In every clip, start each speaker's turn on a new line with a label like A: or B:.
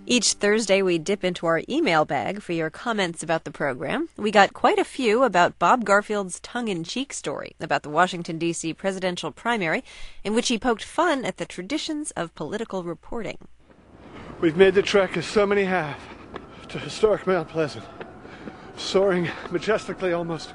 A: Each Thursday, we dip into our email bag for your comments about the program. We got quite a few about Bob Garfield's tongue-in-cheek story about the Washington, D.C. presidential primary, in which he poked fun at the traditions of political reporting.
B: We've made the trek, as so many have, to historic Mount Pleasant, soaring majestically almost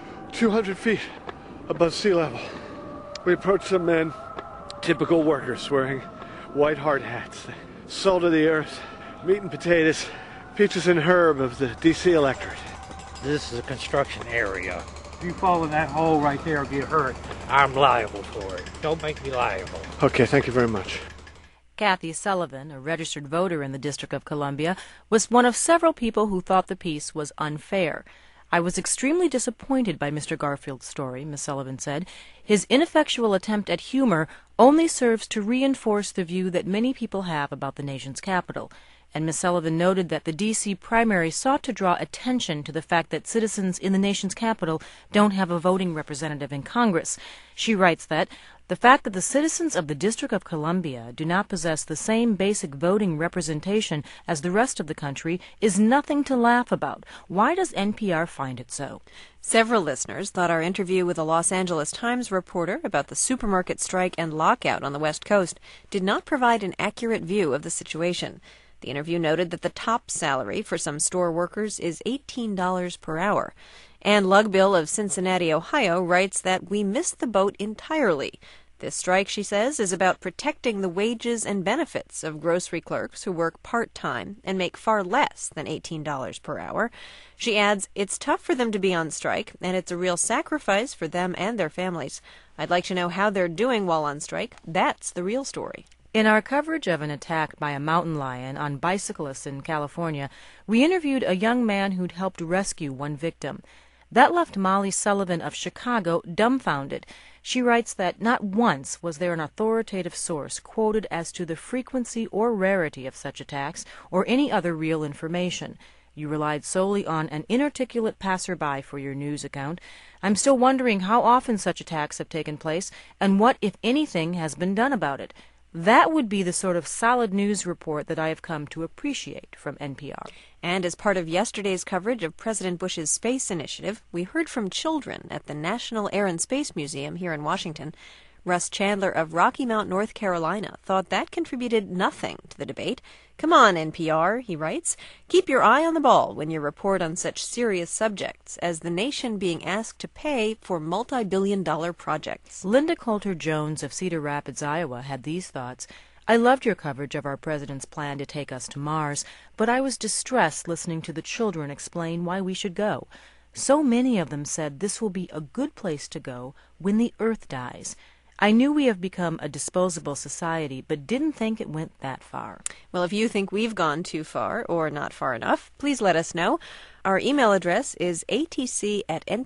B: 200 feet above sea level. We approach some men, typical workers, wearing white hard hats, the salt of the earth, meat and potatoes, peaches and herb of the D.C. electorate.
C: This is a construction area. If you fall in that hole right there and get hurt, I'm liable for it. Don't make me liable.
B: Okay, thank you very much.
D: Kathy Sullivan, a registered voter in the District of Columbia, was one of several people who thought the piece was unfair. I was extremely disappointed by Mr. Garfield's story, Ms. Sullivan said. His ineffectual attempt at humor only serves to reinforce the view that many people have about the nation's capital. And Ms. Sullivan noted that the D.C. primary sought to draw attention to the fact that citizens in the nation's capital don't have a voting representative in Congress. She writes that the fact that the citizens of the District of Columbia do not possess the same basic voting representation as the rest of the country is nothing to laugh about. Why does NPR find it so?
A: Several listeners thought our interview with a Los Angeles Times reporter about the supermarket strike and lockout on the West Coast did not provide an accurate view of the situation. The interview noted that the top salary for some store workers is $18 per hour. Ann Lugbill of Cincinnati, Ohio, writes that we missed the boat entirely. This strike, she says, is about protecting the wages and benefits of grocery clerks who work part-time and make far less than $18 per hour. She adds, it's tough for them to be on strike, and it's a real sacrifice for them and their families. I'd like to know how they're doing while on strike. That's the real story.
D: In our coverage of an attack by a mountain lion on bicyclists in California, we interviewed a young man who'd helped rescue one victim. That left Molly Sullivan of Chicago dumbfounded. She writes that not once was there an authoritative source quoted as to the frequency or rarity of such attacks or any other real information. You relied solely on an inarticulate passerby for your news account. I'm still wondering how often such attacks have taken place and what, if anything, has been done about it. That would be the sort of solid news report that I have come to appreciate from NPR.
A: And as part of yesterday's coverage of President Bush's space initiative, we heard from children at the National Air and Space Museum here in Washington. Russ Chandler of Rocky Mount, North Carolina, thought that contributed nothing to the debate. Come on, NPR, he writes. Keep your eye on the ball when you report on such serious subjects as the nation being asked to pay for multi-billion-dollar projects.
D: Linda Coulter Jones of Cedar Rapids, Iowa, had these thoughts. I loved your coverage of our president's plan to take us to Mars, but I was distressed listening to the children explain why we should go. So many of them said this will be a good place to go when the Earth dies. I knew we have become a disposable society, but didn't think it went that far.
A: Well, if you think we've gone too far or not far enough, please let us know. Our email address is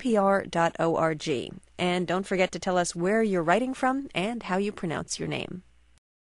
A: atc@npr.org. And don't forget to tell us where you're writing from and how you pronounce your name.